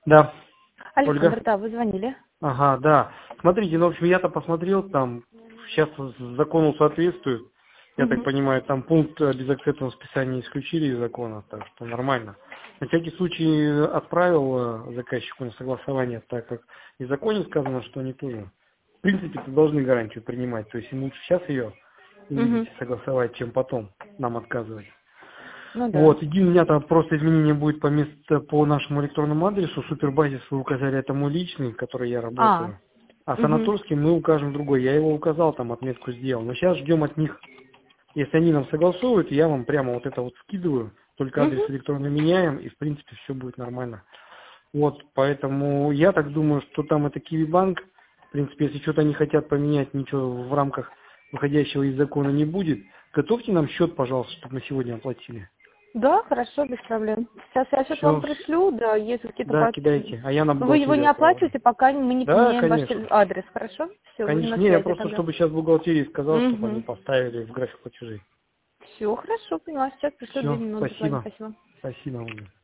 Да, Александр, Ольга. да, вы звонили. Ага, да. Смотрите, ну, в общем, я-то посмотрел, там сейчас закону соответствует. Я так Мгм. понимаю, там пункт о безакцептном списании исключили из закона, так что нормально. На всякий случай отправил заказчику на согласование, так как и в законе сказано, что они тоже, в принципе, должны гарантию принимать. То есть им лучше сейчас ее увидеть Мгм. и согласовать, чем потом нам отказывать. Ну да. Вот, единственное, у меня там просто изменение будет по нашему электронному адресу. Супербазис вы указали, это мой личный, который я А. работаю. А Мгм. санаторский мы укажем другой. Я его указал, там отметку сделал. Но сейчас ждем от них, если они нам согласовывают, я вам прямо вот это вот скидываю. Только адрес Мгм. электронный меняем, и в принципе все будет нормально. Вот, поэтому я так думаю, что там это Киви-банк. В принципе, если что-то они хотят поменять, ничего в рамках выходящего из закона не будет. Готовьте нам счет, пожалуйста, чтобы мы сегодня оплатили. Да, хорошо, без проблем. Сейчас я счет вам Все, пришлю, да, если какие-то да, кидайте, а я на вы его не бухгалтерию отправлю. оплачиваете, пока мы не Да, поменяем ваш конечно. адрес, хорошо? Все, будем Конечно, на не, я связи просто, тогда. чтобы сейчас бухгалтерии сказал, чтобы они Угу. поставили в график платежей. Все, хорошо, поняла. Сейчас пришлю 2 Все, минуты, буквально, спасибо. спасибо. Спасибо, Ольга.